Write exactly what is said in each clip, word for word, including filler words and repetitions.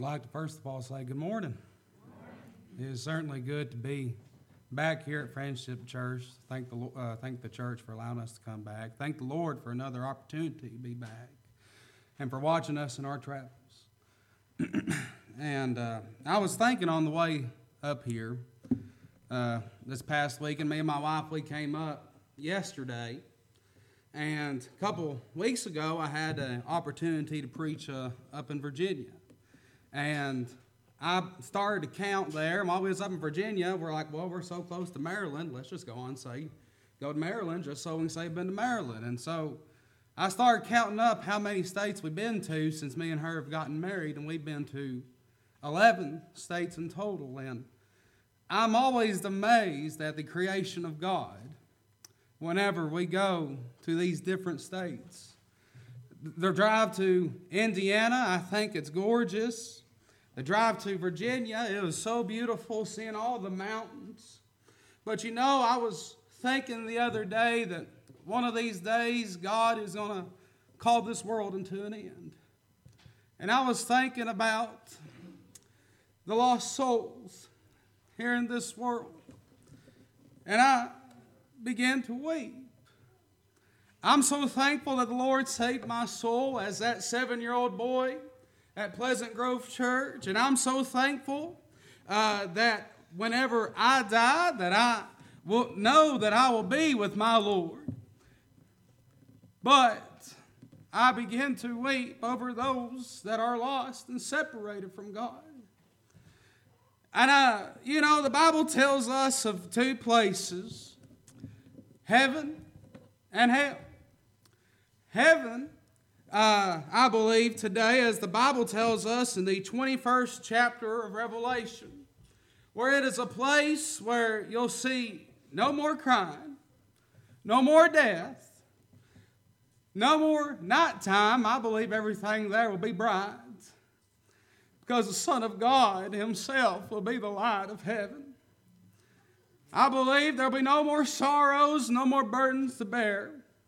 like to first of all say good morning. Good morning. It is certainly good to be back here at Friendship Church. Thank the uh, thank the church for allowing us to come back. Thank the Lord for another opportunity to be back, and for watching us in our travels. and uh, I was thinking on the way up here uh, this past week, and me and my wife, we came up yesterday. And a couple weeks ago, I had an opportunity to preach uh, up in Virginia. And I started to count there. And while we was up in Virginia, we're like, well, we're so close to Maryland. Let's just go on and say, go to Maryland just so we can say we've been to Maryland. And so I started counting up how many states we've been to since me and her have gotten married. And we've been to eleven states in total. And I'm always amazed at the creation of God whenever we go to these different states. The drive to Indiana, I think it's gorgeous. The drive to Virginia, it was so beautiful seeing all the mountains. But you know, I was thinking the other day that one of these days God is going to call this world into an end. And I was thinking about the lost souls here in this world. And I began to weep. I'm so thankful that the Lord saved my soul as that seven-year-old boy at Pleasant Grove Church. And I'm so thankful uh, that whenever I die, that I will know that I will be with my Lord. But I begin to weep over those that are lost and separated from God. And, uh, you know, the Bible tells us of two places, heaven and hell. Heaven, uh, I believe today, as the Bible tells us in the twenty-first chapter of Revelation, where it is a place where you'll see no more crying, no more death, no more nighttime. I believe everything there will be bright, because the Son of God himself will be the light of heaven. I believe there will be no more sorrows, no more burdens to bear.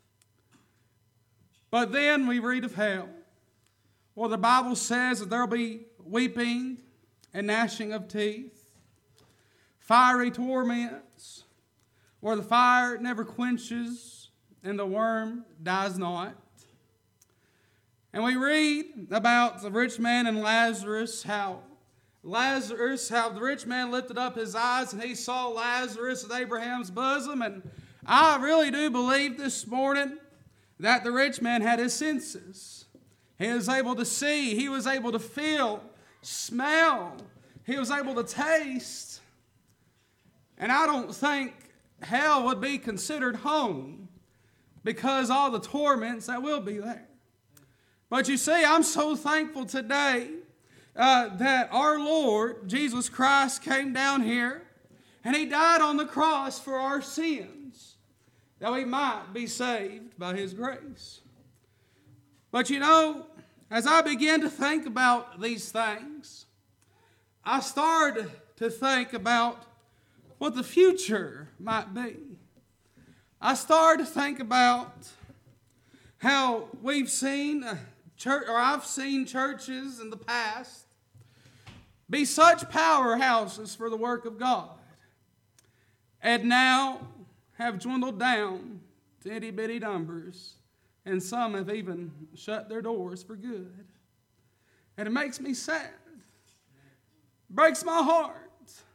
But then we read of hell. Well, the Bible says that there will be weeping and gnashing of teeth, fiery torments, where the fire never quenches and the worm dies not. And we read about the rich man and Lazarus, how Lazarus, how the rich man lifted up his eyes and he saw Lazarus at Abraham's bosom. And I really do believe this morning that the rich man had his senses. He was able to see, he was able to feel, smell, he was able to taste. And I don't think hell would be considered home because all the torments that will be there. But you see, I'm so thankful today Uh, that our Lord, Jesus Christ, came down here and He died on the cross for our sins, that we might be saved by His grace. But you know, as I began to think about these things, I started to think about what the future might be. I started to think about how we've seen church, or I've seen churches in the past be such powerhouses for the work of God, and now have dwindled down to itty-bitty numbers, and some have even shut their doors for good. And it makes me sad. Breaks my heart.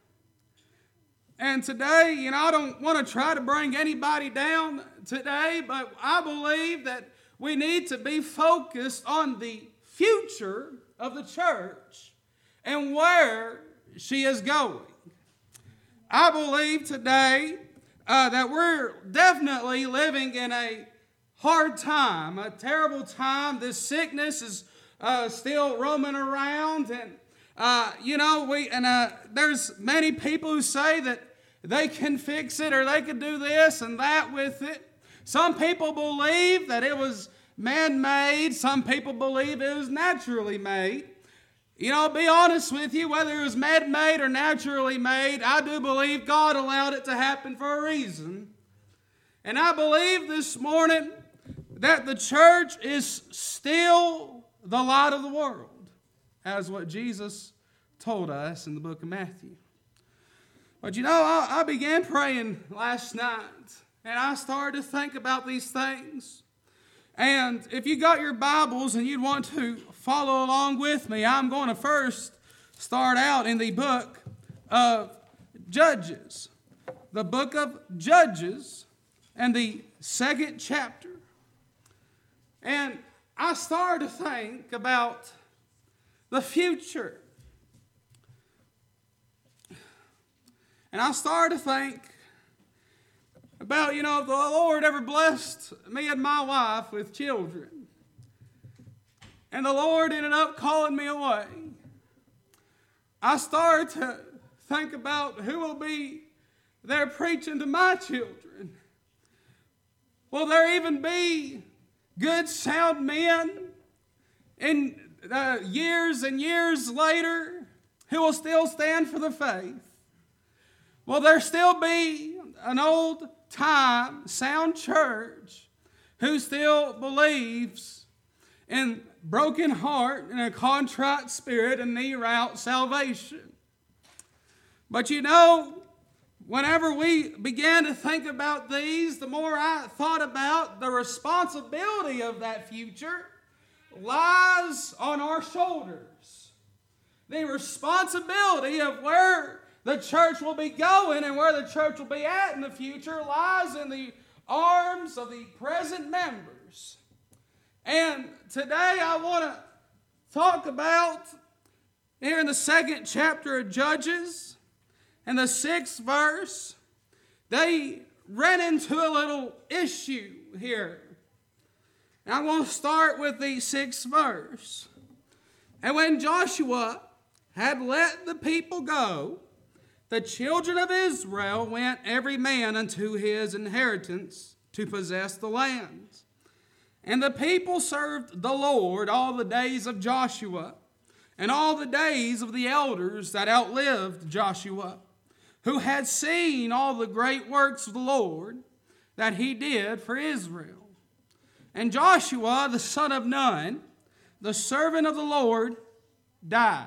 And today, you know, I don't want to try to bring anybody down today, but I believe that we need to be focused on the future of the church and where she is going. I believe today uh, that we're definitely living in a hard time, a terrible time. This sickness is uh, still roaming around, and uh, you know, we and uh, there's many people who say that they can fix it or they can do this and that with it. Some people believe that it was man-made. Some people believe it was naturally made. You know, be honest with you, whether it was man-made or naturally made, I do believe God allowed it to happen for a reason. And I believe this morning that the church is still the light of the world. as what Jesus told us in the book of Matthew. But you know, I, I began praying last night, and I started to think about these things. And if you got your Bibles and you'd want to follow along with me, I'm going to first start out in the book of Judges. The book of Judges and the second chapter. And I started to think about the future. And I started to think about, you know, if the Lord ever blessed me and my wife with children, and the Lord ended up calling me away, I started to think about who will be there preaching to my children. Will there even be good, sound men in uh, years and years later who will still stand for the faith? Will there still be an old-time, sound church who still believes in broken heart and a contrite spirit and knee route salvation? But you know, whenever we began to think about these, the more I thought about the responsibility of that future lies on our shoulders. The responsibility of where the church will be going and where the church will be at in the future lies in the arms of the present members. And today I want to talk about, here in the second chapter of Judges, and the sixth verse, they ran into a little issue here. And I'm going to start with the sixth verse. And when Joshua had let the people go, the children of Israel went every man unto his inheritance to possess the land. And the people served the Lord all the days of Joshua, and all the days of the elders that outlived Joshua, who had seen all the great works of the Lord that he did for Israel. And Joshua, the son of Nun, the servant of the Lord, died,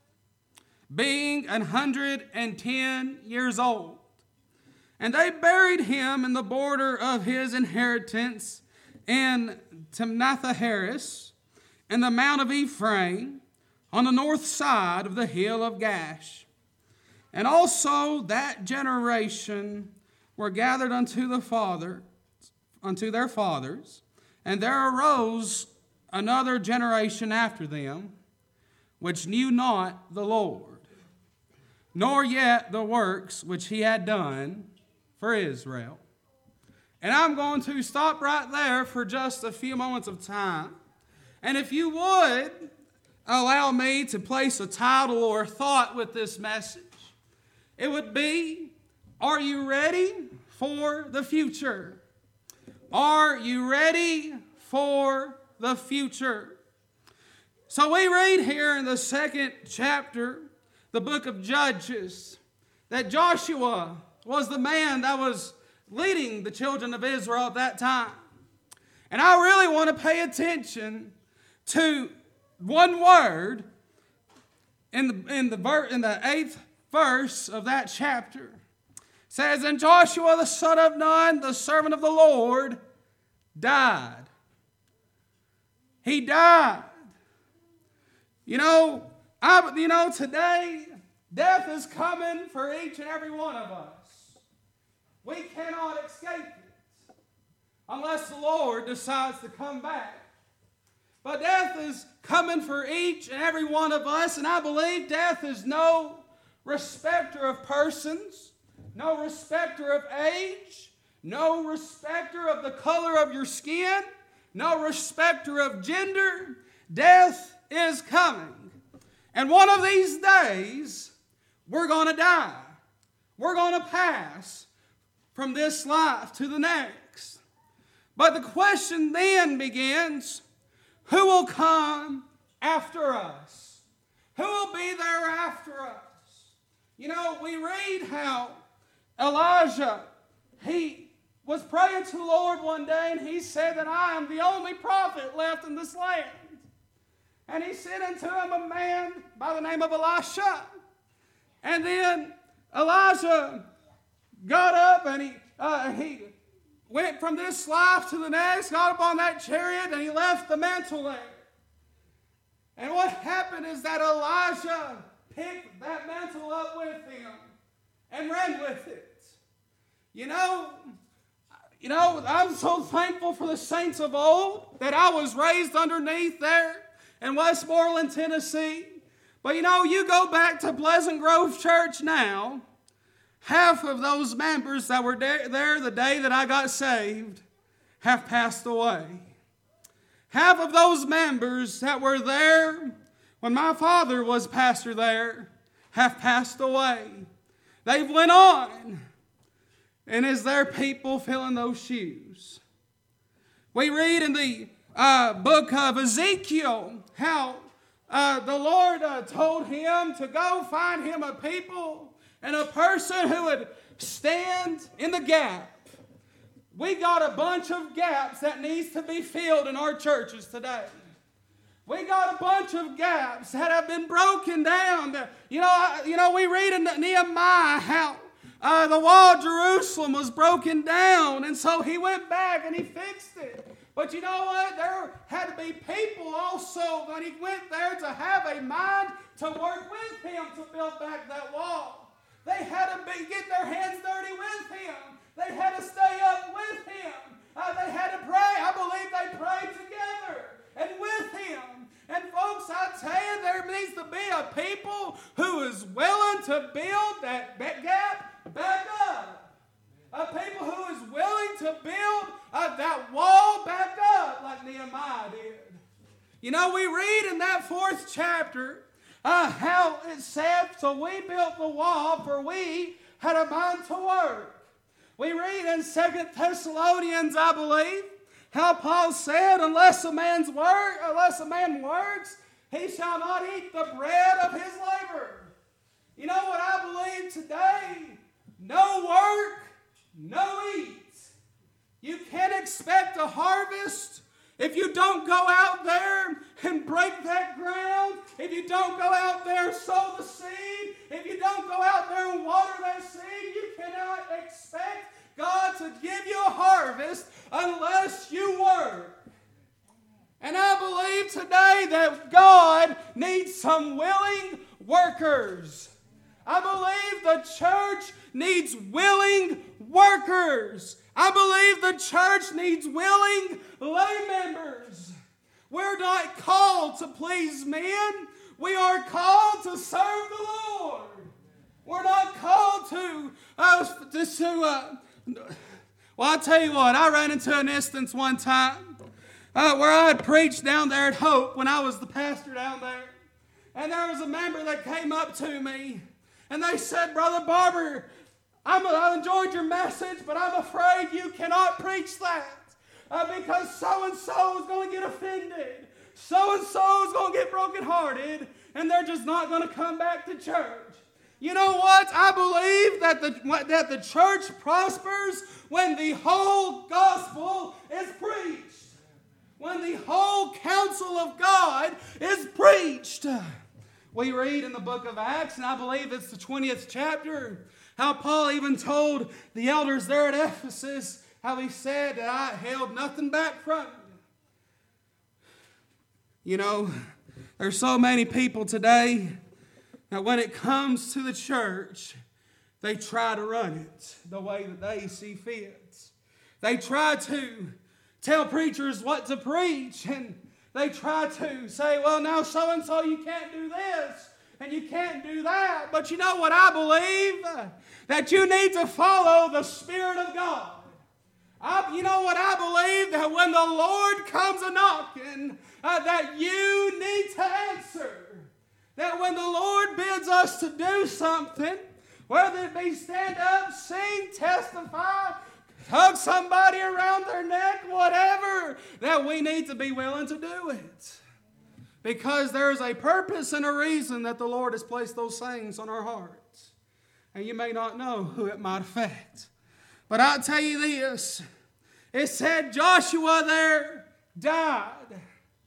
being an hundred and ten years old. And they buried him in the border of his inheritance in Timnath-Heres, in the mount of Ephraim, on the north side of the hill of Gash. And also that generation were gathered unto the father, unto their fathers, and there arose another generation after them, which knew not the Lord, nor yet the works which he had done for Israel. And I'm going to stop right there for just a few moments of time. And if you would allow me to place a title or thought with this message, it would be, are you ready for the future? Are you ready for the future? So we read here in the second chapter, the book of Judges, that Joshua was the man that was leading the children of Israel at that time. And I really want to pay attention to one word in the, in the, ver- in the eighth verse of that chapter. It says, and Joshua the son of Nun, the servant of the Lord, died. He died. You know, I, you know, today, death is coming for each and every one of us. We cannot escape it unless the Lord decides to come back. But death is coming for each and every one of us, and I believe death is no respecter of persons, no respecter of age, no respecter of the color of your skin, no respecter of gender. Death is coming. And one of these days, we're going to die. We're going to pass from this life to the next. But the question then begins, who will come after us? Who will be there after us? You know, we read how Elijah, he was praying to the Lord one day, and he said that I am the only prophet left in this land. And he sent unto him a man by the name of Elisha. And then Elijah got up and he, uh, he went from this life to the next, got up on that chariot, and he left the mantle there. And what happened is that Elijah picked that mantle up with him and ran with it. You know, you know, I'm so thankful for the saints of old that I was raised underneath there in Westmoreland, Tennessee. But you know, you go back to Pleasant Grove Church now, half of those members that were there the day that I got saved have passed away. Half of those members that were there when my father was pastor there have passed away. They've went on. And is there people filling those shoes? We read in the uh, book of Ezekiel how uh, the Lord uh, told him to go find him a people and a person who would stand in the gap. We got a bunch of gaps that needs to be filled in our churches today. We got a bunch of gaps that have been broken down. You know, you know, we read in Nehemiah how uh, the wall of Jerusalem was broken down, and so he went back and he fixed it. But you know what? There had to be people also when he went there to have a mind to work with him to build back that wall. They had to be, get their hands dirty with him. They had to stay up with him. Uh, they had to pray. I believe they prayed together and with him. And folks, I tell you, there needs to be a people who is willing to build that gap back up. A people who is willing to build uh, that wall back up like Nehemiah did. You know, we read in that fourth chapter uh, how it said, so we built the wall for we had a mind to work. We read in Second Thessalonians, I believe, how Paul said, unless a man's work, unless a man works, he shall not eat the bread of his labor. You know what I believe today? No work, no eat. You can't expect a harvest if you don't go out there and break that ground, if you don't go out there and sow the seed, if you don't go out there and water that seed, you cannot expect God to give you a harvest unless you work. And I believe today that God needs some willing workers. I believe the church needs willing workers. I believe the church needs willing lay members. We're not called to please men. We are called to serve the Lord. We're not called to, uh, to, to uh, well, I'll tell you what, I ran into an instance one time uh, where I had preached down there at Hope when I was the pastor down there. And there was a member that came up to me and they said, Brother Barber, I'm, I enjoyed your message, but I'm afraid you cannot preach that uh, because so-and-so is going to get offended. So-and-so is going to get brokenhearted, and they're just not going to come back to church. You know what? I believe that the, that the church prospers when the whole gospel is preached. When the whole counsel of God is preached. We read in the book of Acts, and I believe it's the twentieth chapter, how Paul even told the elders there at Ephesus, how he said that I held nothing back from you. You know, there's so many people today that when it comes to the church, they try to run it the way that they see fit. They try to tell preachers what to preach, and they try to say, well, now so-and-so, you can't do this, and you can't do that. But you know what I believe? That you need to follow the Spirit of God. I, you know what I believe? That when the Lord comes a-knocking, uh, that you need to answer. That when the Lord bids us to do something, whether it be stand up, sing, testify, hug somebody around their neck, whatever, that we need to be willing to do it. Because there's a purpose and a reason that the Lord has placed those things on our hearts. And you may not know who it might affect. But I'll tell you this. It said Joshua there died.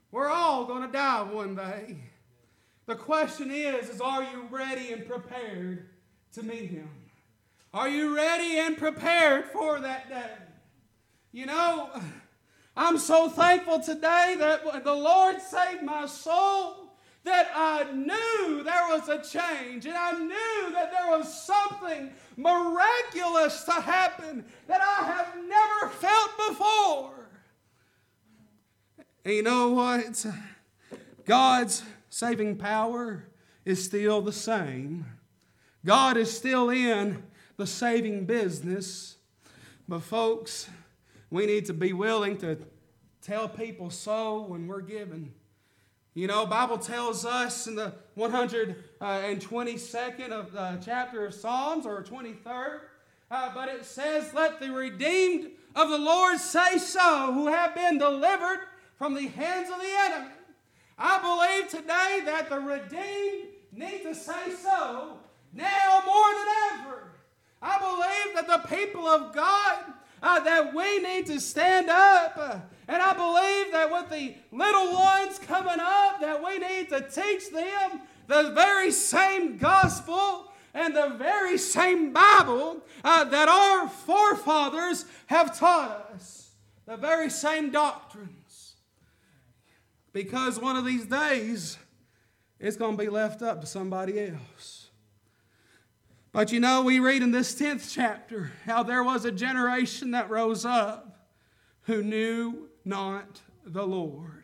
We're all going to die one day. The question is, is are you ready and prepared to meet Him? Are you ready and prepared for that day? You know, I'm so thankful today that the Lord saved my soul, that I knew there was a change, and I knew that there was something miraculous to happen that I have never felt before. And you know what? God's saving power is still the same. God is still in the saving business. But folks, we need to be willing to tell people so when we're giving. You know, Bible tells us in the one hundred twenty-second of the chapter of Psalms, or twenty-third, uh, but it says, "Let the redeemed of the Lord say so, who have been delivered from the hands of the enemy." I believe today that the redeemed need to say so now more than ever. I believe that the people of God, uh, that we need to stand up. Uh, and I believe that with the little ones coming up, that we need to teach them the very same gospel and the very same Bible uh, that our forefathers have taught us. The very same doctrines. Because one of these days, it's going to be left up to somebody else. But you know, we read in this tenth chapter how there was a generation that rose up who knew not the Lord.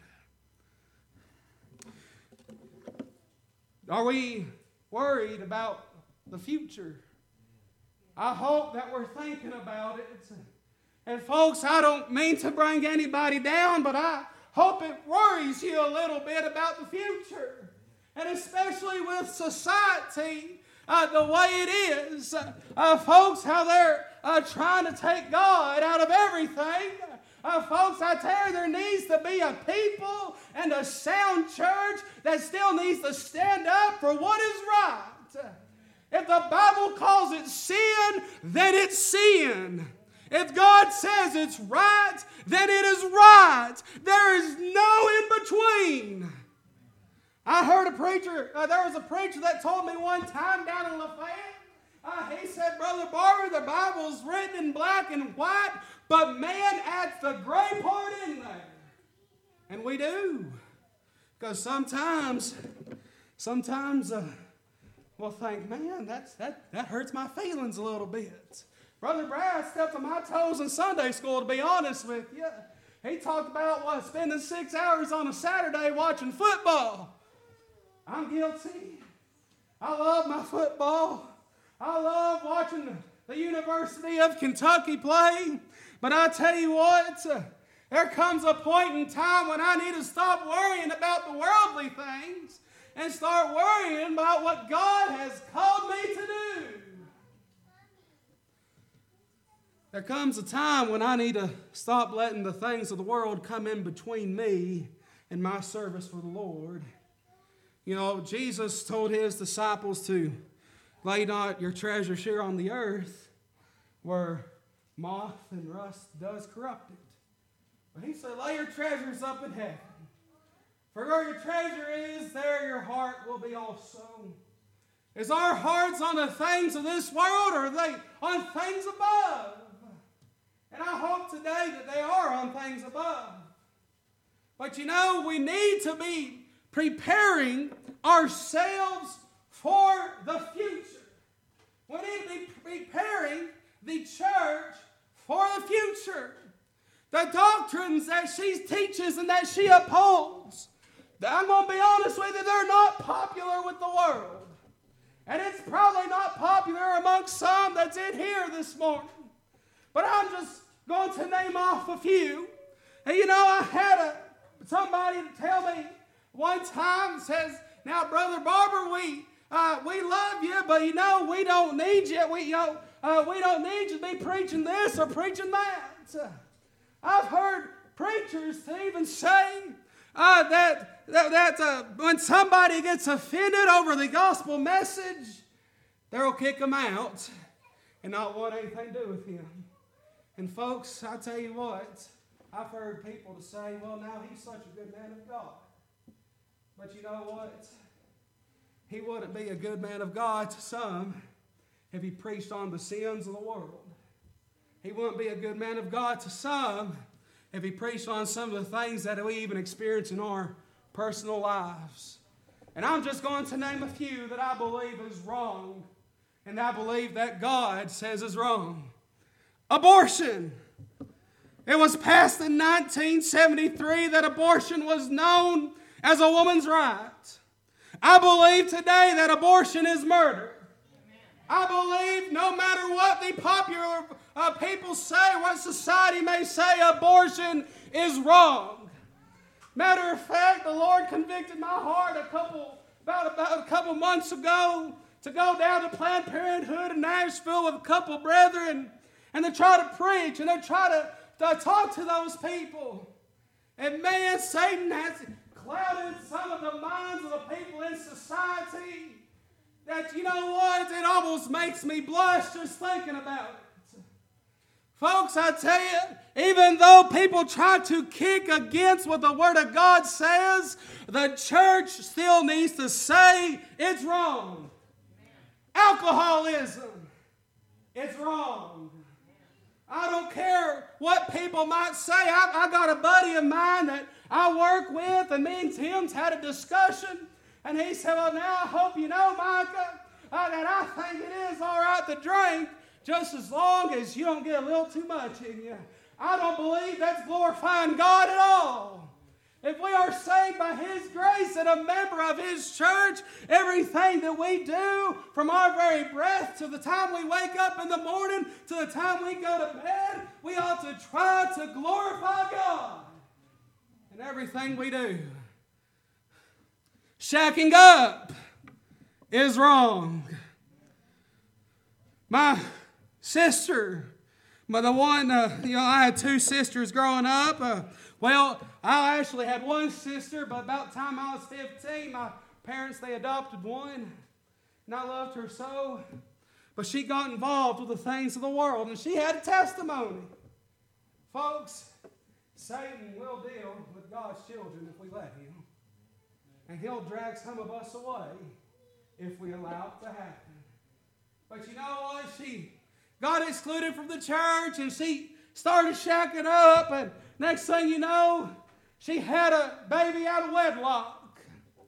Are we worried about the future? I hope that we're thinking about it. And folks, I don't mean to bring anybody down, but I hope it worries you a little bit about the future. And especially with society, uh, the way it is. Uh, folks, how they're uh, trying to take God out of everything. Uh, folks, I tell you, there needs to be a people and a sound church that still needs to stand up for what is right. If the Bible calls it sin, then it's sin. If God says it's right, then it is right. There is no in between. I heard a preacher, uh, there was a preacher that told me one time down in Lafayette, uh, he said, "Brother Barber, the Bible's written in black and white, but man adds the gray part in there." And we do. Because sometimes, sometimes uh, we'll think, man, that's, that, that hurts my feelings a little bit. Brother Brad stepped on my toes in Sunday school, to be honest with you. He talked about what, spending six hours on a Saturday watching football. I'm guilty. I love my football. I love watching the University of Kentucky play. But I tell you what, uh, there comes a point in time when I need to stop worrying about the worldly things and start worrying about what God has called me to do. There comes a time when I need to stop letting the things of the world come in between me and my service for the Lord. You know, Jesus told his disciples to lay not your treasures here on the earth where moth and rust does corrupt it. But he said, lay your treasures up in heaven. For where your treasure is, there your heart will be also. Is our hearts on the things of this world, or are they on things above? And I hope today that they are on things above. But you know, we need to be preparing ourselves for the future. We need to be preparing the church for the future. The doctrines that she teaches and that she upholds, I'm going to be honest with you, they're not popular with the world. And it's probably not popular amongst some that's in here this morning. But I'm just going to name off a few. And you know, I had a, somebody tell me one time, says, "Now, Brother Barber, we uh, we love you, but you know, we don't need you. We, you know, uh, we don't need you to be preaching this or preaching that." Uh, I've heard preachers to even say uh, that, that, that uh, when somebody gets offended over the gospel message, they'll kick them out and not want anything to do with him. And folks, I tell you what, I've heard people to say, well, now he's such a good man of God. But you know what? He wouldn't be a good man of God to some if he preached on the sins of the world. He wouldn't be a good man of God to some if he preached on some of the things that we even experience in our personal lives. And I'm just going to name a few that I believe is wrong, and I believe that God says is wrong. Abortion. It was passed in nineteen seventy-three that abortion was known as a woman's right. I believe today that abortion is murder. I believe no matter what the popular uh, people say, what society may say, abortion is wrong. Matter of fact, the Lord convicted my heart a couple, about, about a couple months ago to go down to Planned Parenthood in Nashville with a couple brethren and to try to preach and to try to, to talk to those people. And man, Satan has clouded some of the minds of the people in society that, you know what, it almost makes me blush just thinking about it. Folks, I tell you, even though people try to kick against what the Word of God says, the church still needs to say it's wrong. Alcoholism, it's wrong. I don't care what people might say. I, I got a buddy of mine that I work with, and me and Tim's had a discussion, and he said, well, now I hope you know, Micah, uh, that I think it is all right to drink just as long as you don't get a little too much in you. I don't believe that's glorifying God at all. If we are saved by His grace and a member of His church, everything that we do from our very breath to the time we wake up in the morning to the time we go to bed, we ought to try to glorify God in everything we do. Shacking up is wrong. My sister, but the one, uh, you know, I had two sisters growing up. Uh, well, I actually had one sister, but about the time I was fifteen, my parents, they adopted one, and I loved her so. But she got involved with the things of the world, and she had a testimony. Folks, Satan will deal with God's children if we let him. And he'll drag some of us away if we allow it to happen. But you know what? She got excluded from the church, and she started shacking up, and next thing you know, she had a baby out of wedlock,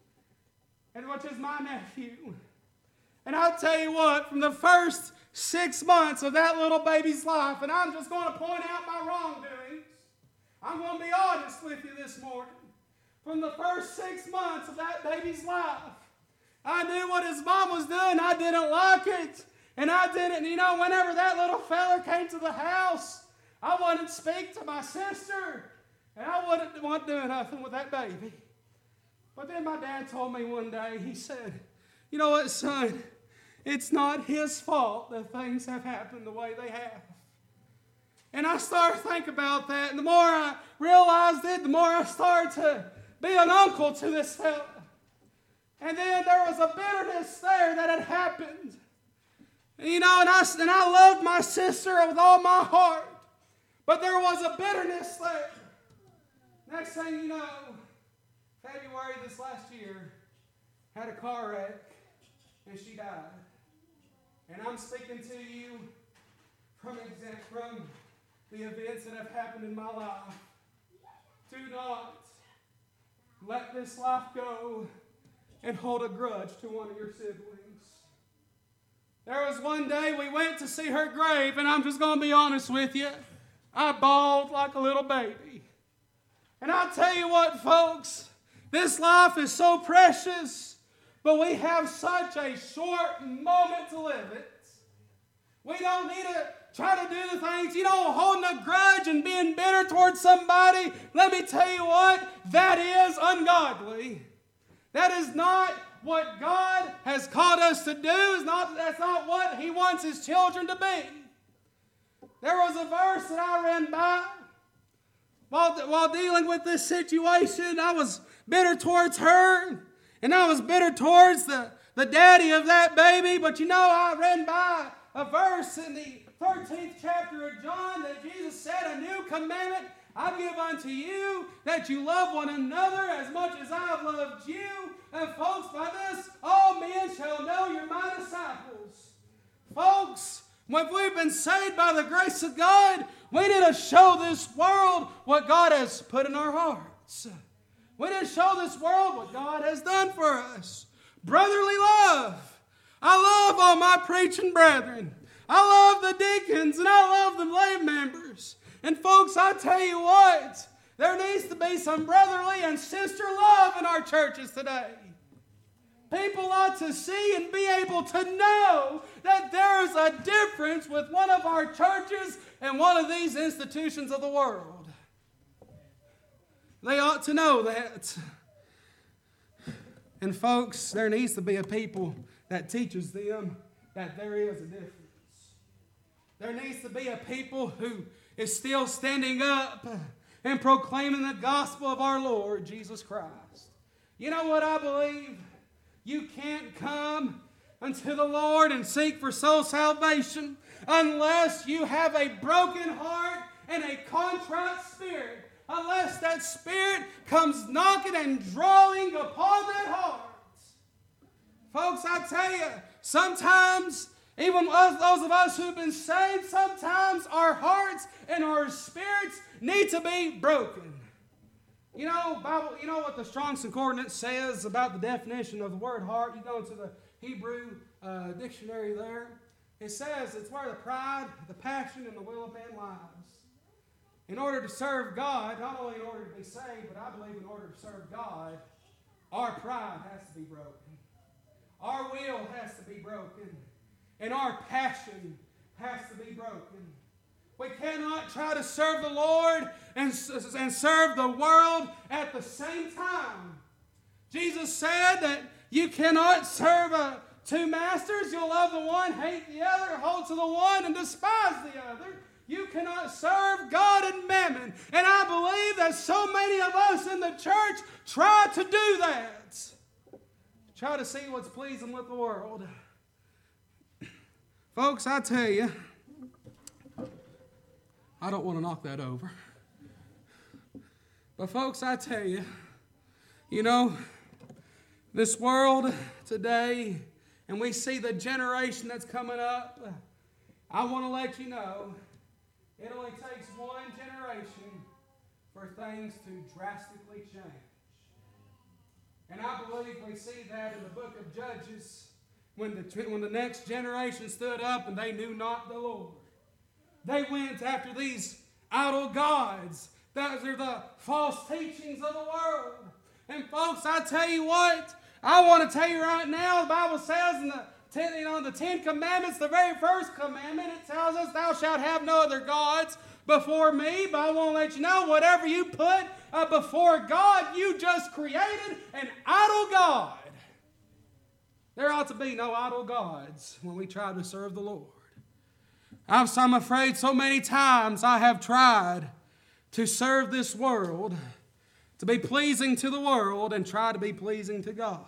and which is my nephew. And I'll tell you what, from the first six months of that little baby's life, and I'm just going to point out my wrongdoings, I'm going to be honest with you this morning. From the first six months of that baby's life, I knew what his mom was doing. I didn't like it. And I didn't, you know, whenever that little fella came to the house, I wouldn't speak to my sister. And I wouldn't want to do nothing with that baby. But then my dad told me one day, he said, you know what, son? It's not his fault that things have happened the way they have. And I started to think about that. And the more I realized it, the more I started to be an uncle to this fella. And then there was a bitterness there that had happened. You know, and I, and I loved my sister with all my heart. But there was a bitterness there. Next thing you know, February this last year, had a car wreck, and she died. And I'm speaking to you from, from the events that have happened in my life. Do not let this life go and hold a grudge to one of your siblings. There was one day we went to see her grave, and I'm just going to be honest with you. I bawled like a little baby. And I'll tell you what, folks, this life is so precious, but we have such a short moment to live it. We don't need to try to do the things, you know, holding a grudge and being bitter towards somebody. Let me tell you what, that is ungodly. That is not what God has called us to do. It's not, that's not what He wants His children to be. There was a verse that I ran by while, while dealing with this situation. I was bitter towards her, and I was bitter towards the, the daddy of that baby. But you know, I ran by a verse in the thirteenth chapter of John that Jesus said, a new commandment I give unto you that you love one another as much as I have loved you. And folks, by this, all men shall know you're my disciples. Folks, when we've been saved by the grace of God, we need to show this world what God has put in our hearts. We need to show this world what God has done for us. Brotherly love. I love all my preaching brethren. I love the deacons and I love the lay members. And folks, I tell you what, there needs to be some brotherly and sister love in our churches today. People ought to see and be able to know that there is a difference with one of our churches and one of these institutions of the world. They ought to know that. And folks, there needs to be a people that teaches them that there is a difference. There needs to be a people who is still standing up and proclaiming the gospel of our Lord Jesus Christ. You know what I believe? You can't come unto the Lord and seek for soul salvation unless you have a broken heart and a contrite spirit. Unless that spirit comes knocking and drawing upon that heart. Folks, I tell you, sometimes, even us, those of us who've been saved, sometimes our hearts and our spirits need to be broken. You know, Bible, you know what the Strong's Concordance says about the definition of the word heart? You go to the Hebrew uh, dictionary there. It says it's where the pride, the passion, and the will of man lies. In order to serve God, not only in order to be saved, but I believe in order to serve God, our pride has to be broken. Our will has to be broken. And our passion has to be broken. We cannot try to serve the Lord and, and serve the world at the same time. Jesus said that you cannot serve uh, two masters. You'll love the one, hate the other, hold to the one, and despise the other. You cannot serve God and mammon. And I believe that so many of us in the church try to do that. Try to see what's pleasing with the world. Folks, I tell you, I don't want to knock that over. But folks, I tell you, you know, this world today, and we see the generation that's coming up, I want to let you know, it only takes one generation for things to drastically change. And I believe we see that in the book of Judges, when the, when the next generation stood up and they knew not the Lord. They went after these idol gods. Those are the false teachings of the world. And folks, I tell you what, I want to tell you right now, the Bible says in the Ten, you know, the Ten Commandments, the very first commandment, it tells us, thou shalt have no other gods before me. But I want to let you know, whatever you put uh, before God, you just created an idol god. There ought to be no idol gods when we try to serve the Lord. I'm, I'm afraid so many times I have tried to serve this world, to be pleasing to the world, and try to be pleasing to God.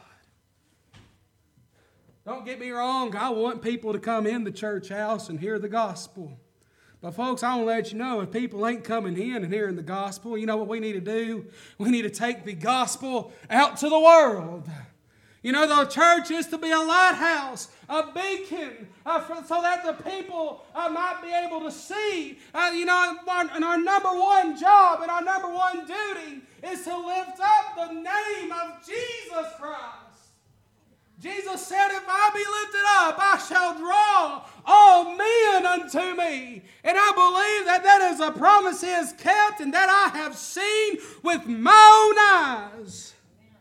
Don't get me wrong, I want people to come in the church house and hear the gospel. But folks, I want to let you know, if people ain't coming in and hearing the gospel, you know what we need to do? We need to take the gospel out to the world. You know, the church is to be a lighthouse, a beacon, uh, for, so that the people uh, might be able to see. Uh, you know, our, and our number one job and our number one duty is to lift up the name of Jesus Christ. Jesus said, if I be lifted up, I shall draw all men unto me. And I believe that that is a promise He has kept and that I have seen with my own eyes.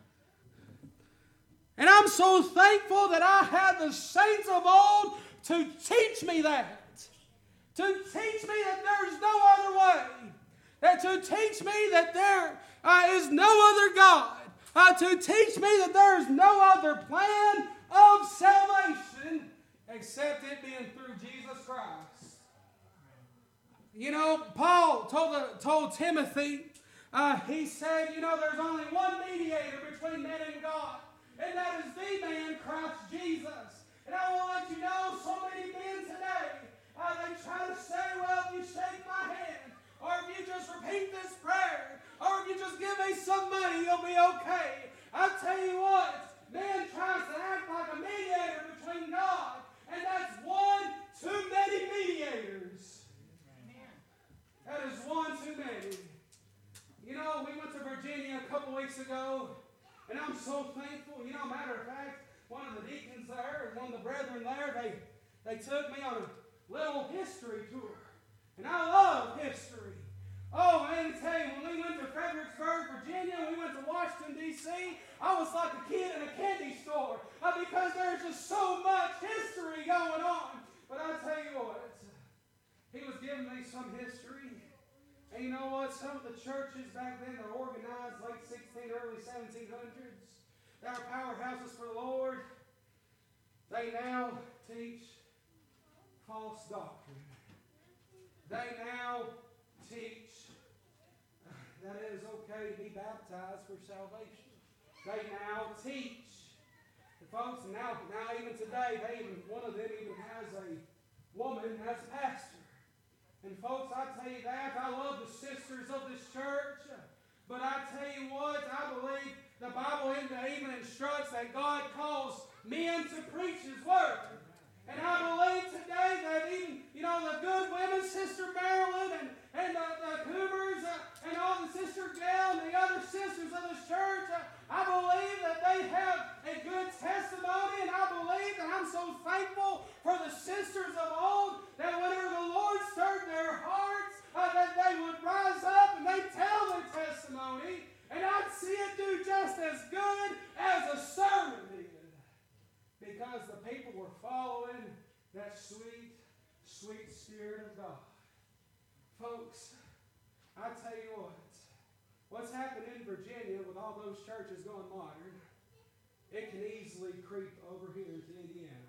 And I'm so thankful that I had the saints of old to teach me that. To teach me that there's no other way. That to teach me that there uh, is no other God. Uh, to teach me that there is no other plan of salvation except it being through Jesus Christ. You know, Paul told, the, told Timothy, uh, he said, you know, there's only one mediator between men and God, and that is the man, Christ Jesus. And I want to let you know, so many men today, uh, they try to say, well, if you shake my hand, or if you just repent repeat this prayer, or if you just give me some money, you'll be okay. I tell you what, man tries to act like a mediator between God, and that's one too many mediators. That is one too many. You know, we went to Virginia a couple weeks ago, and I'm so thankful. You know, matter of fact, one of the deacons there, one of the brethren there, they, they took me on a little history tour. And I love history. Oh, man, I tell you, when we went to Fredericksburg, Virginia, we went to Washington, D C, I was like a kid in a candy store uh, because there's just so much history going on. But I tell you what, he was giving me some history. And you know what? Some of the churches back then that were organized late sixteen, early seventeen hundreds, that were powerhouses for the Lord, they now teach false doctrine. They now teach that it is okay to be baptized for salvation. They now teach. The folks, now, now even today, they even, one of them even has a woman as pastor. And folks, I tell you that, I love the sisters of this church, but I tell you what, I believe the Bible even instructs that God calls men to preach His Word. And I believe today that even, you know, the good women, Sister Marilyn and, and the, the Coomers uh, and all the Sister Gail and the other sisters of this church, uh, I believe that they have a good testimony, and I believe that I'm so thankful for the sisters of old that whenever the Lord stirred their hearts, uh, that they would rise up and they tell their testimony, and I'd see it do just as good as a sermon did. Because the people were following that sweet, sweet Spirit of God. Folks, I tell you what, what's happened in Virginia with all those churches going modern, it can easily creep over here to Indiana.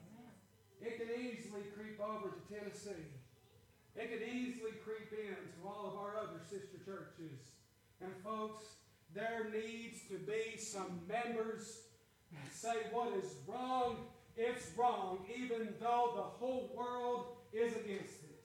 It can easily creep over to Tennessee. It could easily creep into all of our other sister churches. And folks, there needs to be some members say what is wrong, it's wrong, even though the whole world is against it.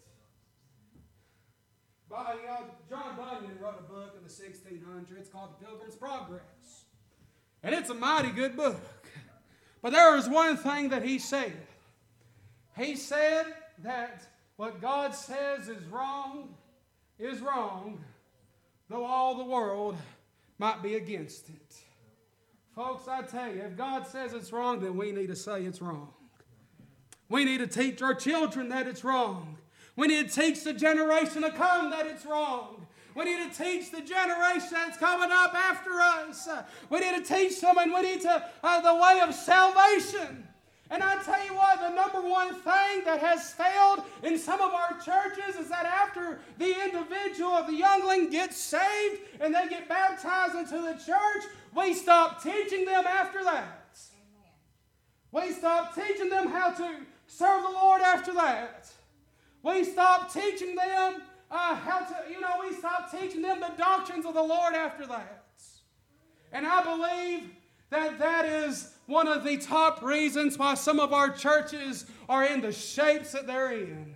By, uh, John Bunyan wrote a book in the sixteen hundreds called The Pilgrim's Progress. And it's a mighty good book. But there is one thing that he said. He said that what God says is wrong is wrong, though all the world might be against it. Folks, I tell you, if God says it's wrong, then we need to say it's wrong. We need to teach our children that it's wrong. We need to teach the generation to come that it's wrong. We need to teach the generation that's coming up after us. We need to teach them, and we need to, uh, the way of salvation. And I tell you what, the number one thing that has failed in some of our churches is that after the individual, the youngling, gets saved and they get baptized into the church, we stop teaching them after that. Amen. We stop teaching them how to serve the Lord after that. We stop teaching them uh, how to, you know, we stop teaching them the doctrines of the Lord after that. And I believe that that is one of the top reasons why some of our churches are in the shapes that they're in.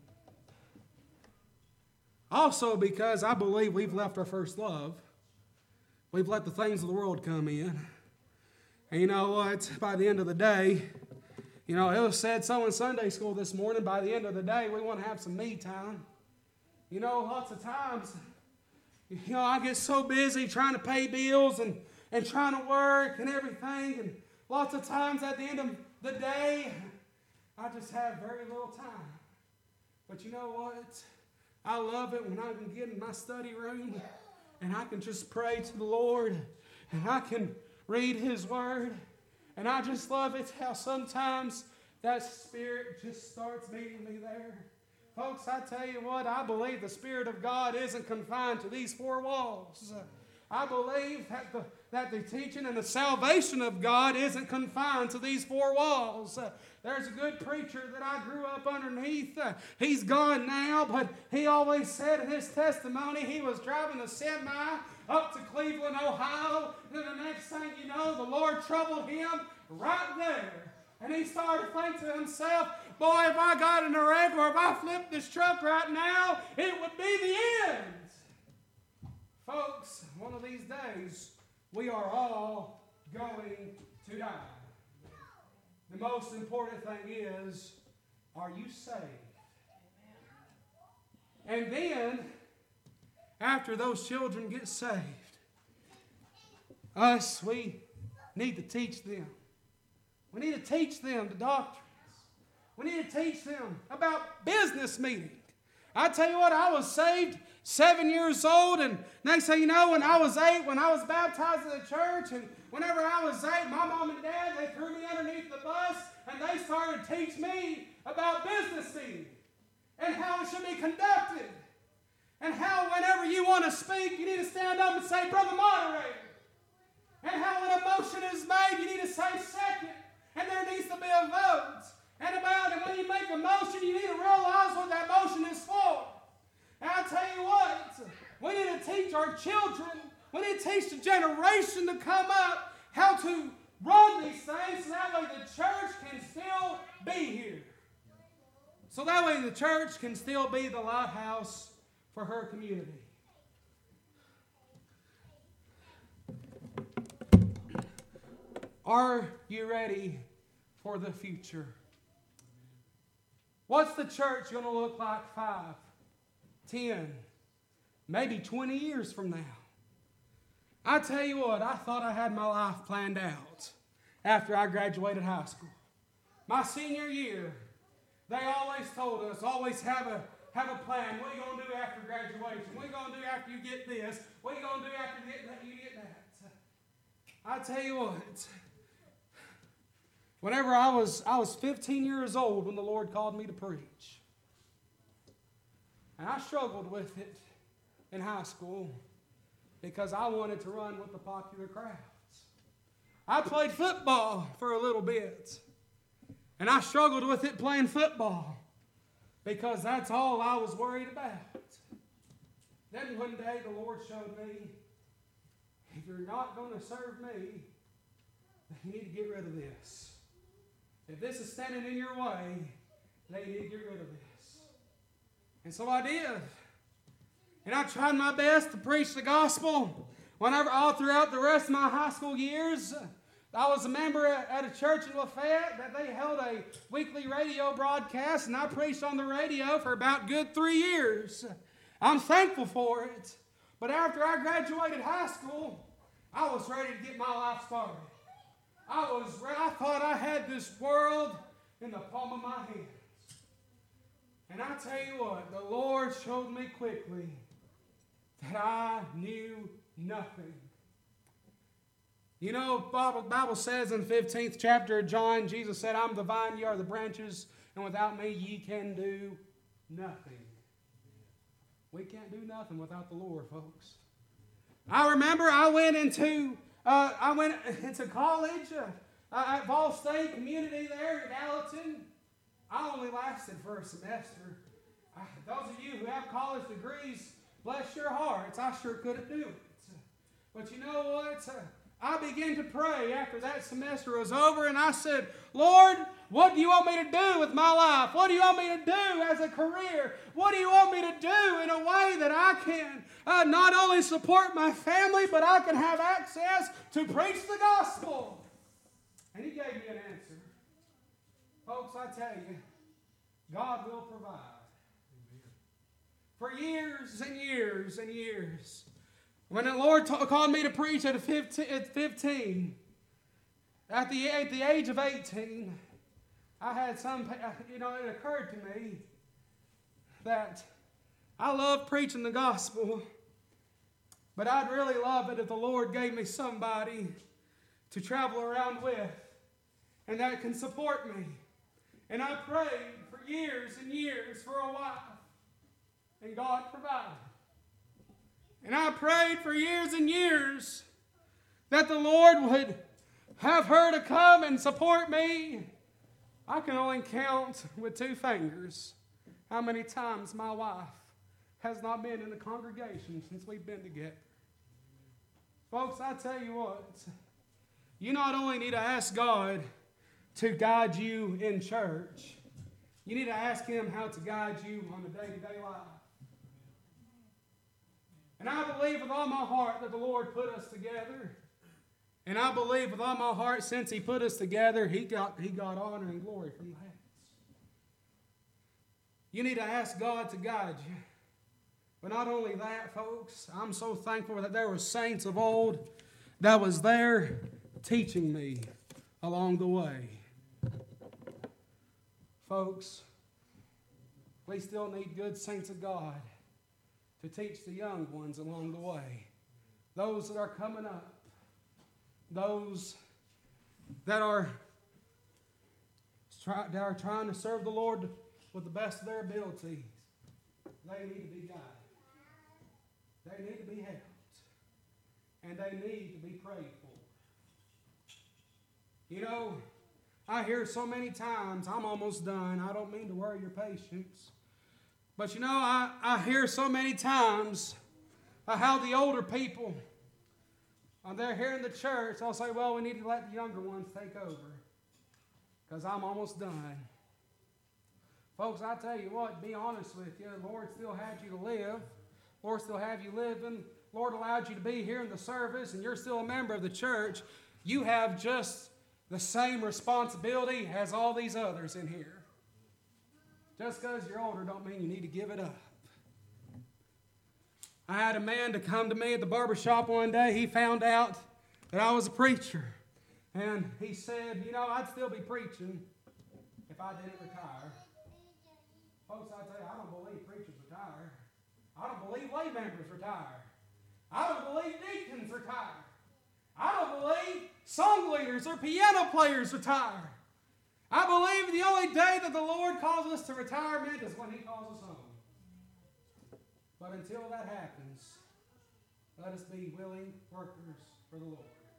Also because I believe we've left our first love. We've let the things of the world come in. And you know what? By the end of the day, you know, it was said so in Sunday school this morning, by the end of the day, we want to have some me time. You know, lots of times, you know, I get so busy trying to pay bills and, and trying to work and everything. And lots of times at the end of the day, I just have very little time. But you know what? I love it when I can get in my study room and I can just pray to the Lord, and I can read His Word, and I just love it how sometimes that Spirit just starts meeting me there. Folks, I tell you what, I believe the Spirit of God isn't confined to these four walls. I believe that the, that the teaching and the salvation of God isn't confined to these four walls. Uh, there's a good preacher that I grew up underneath. Uh, he's gone now, but he always said in his testimony he was driving a semi up to Cleveland, Ohio. And then the next thing you know, the Lord troubled him right there. And he started to think to himself, boy, if I got in a wreck or if I flipped this truck right now, it would be the end. Folks, one of these days, we are all going to die. The most important thing is, are you saved? And then, after those children get saved, us, we need to teach them. We need to teach them the doctrines. We need to teach them about business meeting. I tell you what, I was saved seven years old, and next thing you know, when I was eight, when I was baptized in the church, and whenever I was eight, my mom and dad, they threw me underneath the bus, and they started to teach me about business meeting and how it should be conducted, and how whenever you want to speak, you need to stand up and say, "Brother Moderator," and how when a motion is made, you need to say "second," and there needs to be a vote. And about it, when you make a motion, you need to realize what that motion is for. And I tell you what, we need to teach our children, we need to teach the generation to come up how to run these things so that way the church can still be here. So that way the church can still be the lighthouse for her community. Are you ready for the future? What's the church going to look like five, ten, maybe twenty years from now? I tell you what, I thought I had my life planned out after I graduated high school. My senior year, they always told us, always have a have a plan. What are you going to do after graduation? What are you going to do after you get this? What are you going to do after you get that? You get that? I tell you what, whenever I was, I was fifteen years old when the Lord called me to preach. And I struggled with it in high school because I wanted to run with the popular crowds. I played football for a little bit. And I struggled with it playing football because that's all I was worried about. Then one day the Lord showed me, if you're not going to serve me, then you need to get rid of this. If this is standing in your way, then you need to get rid of this. And so I did. And I tried my best to preach the gospel. Whenever, all throughout the rest of my high school years, I was a member at a church in Lafayette that they held a weekly radio broadcast, and I preached on the radio for about good three years. I'm thankful for it. But after I graduated high school, I was ready to get my life started. I was, I thought I had this world in the palm of my hands. And I tell you what, the Lord showed me quickly that I knew nothing. You know, the Bible says in the fifteenth chapter of John, Jesus said, "I'm the vine, ye are the branches, and without me ye can do nothing." We can't do nothing without the Lord, folks. I remember I went into uh, I went into college uh, at Ball State Community there in Gallatin. I only lasted for a semester. I, those of you who have college degrees, bless your hearts, I sure couldn't do it. But you know what? Uh, I began to pray after that semester was over, and I said, "Lord, what do you want me to do with my life? What do you want me to do as a career? What do you want me to do in a way that I can uh, not only support my family, but I can have access to preach the gospel?" And he gave me an answer. Folks, I tell you, God will provide. For years and years and years, when the Lord t- called me to preach at fifteen, at the, at the age of eighteen, I had some, you know, it occurred to me that I love preaching the gospel, but I'd really love it if the Lord gave me somebody to travel around with and that can support me. And I prayed for years and years for a while, and God provided. And I prayed for years and years that the Lord would have her to come and support me. I can only count with two fingers how many times my wife has not been in the congregation since we've been together. Folks, I tell you what, you not only need to ask God to guide you in church, you need to ask Him how to guide you on a day-to-day life. And I believe with all my heart that the Lord put us together. And I believe with all my heart, since He put us together, He got, he got honor and glory from the heavens. You need to ask God to guide you. But not only that, folks, I'm so thankful that there were saints of old that was there teaching me along the way. Folks, we still need good saints of God to teach the young ones along the way. Those that are coming up. Those that are, that are trying to serve the Lord with the best of their abilities. They need to be guided. They need to be helped. And they need to be prayed for. You know, I hear so many times, I'm almost done. I don't mean to worry your patience. But you know, I, I hear so many times how the older people, when they're here in the church, they'll say, well, we need to let the younger ones take over. Because I'm almost done. Folks, I tell you what, be honest with you. The Lord still had you to live. Lord still have you living. Lord allowed you to be here in the service, and you're still a member of the church. You have just the same responsibility as all these others in here. Just because you're older don't mean you need to give it up. I had a man to come to me at the barber shop one day. He found out that I was a preacher. And he said, you know, I'd still be preaching if I didn't retire. Folks, I tell you, I don't believe preachers retire. I don't believe lay members retire. I don't believe deacons retire. I don't believe song leaders or piano players retire. I believe the only day that the Lord calls us to retirement is when He calls us home. But until that happens, let us be willing workers for the Lord.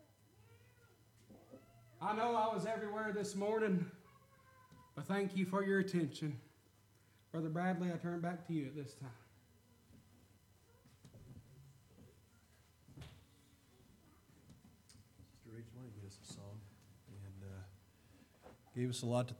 I know I was everywhere this morning, but thank you for your attention. Brother Bradley, I turn back to you at this time. Sister Rachel, why don't you get us a song? And uh, gave us a lot to